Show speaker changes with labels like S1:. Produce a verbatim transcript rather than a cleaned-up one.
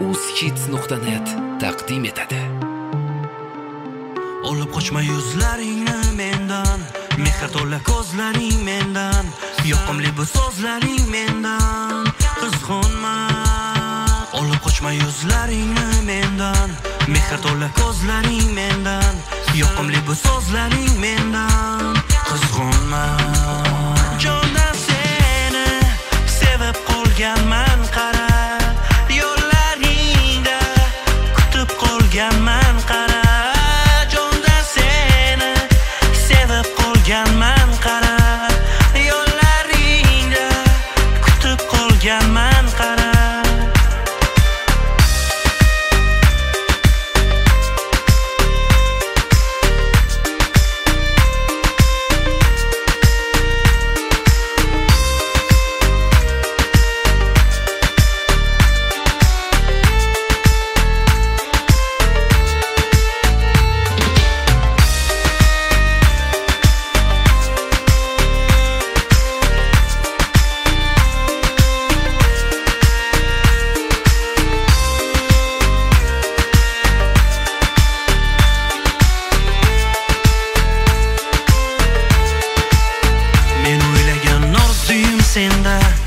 S1: uzhits nuqta net taqdim etadi.
S2: Olib qochma yuzlaringni mendan, mehr to'la ko'zlaring mendan, yoqimli bu so'zlaring mendan, qizg'onma. Olib qochma yuzlaringni mendan, mehr to'la ko'zlaring mendan, yoqimli bu so'zlaring mendan, qizg'onma. Jondan seni sevib qolganman, qara yo'llaringda kutib qolganman, qara jondan seni sevib qolganman, qara yo'llaringda kutib qolganman, qara. Senda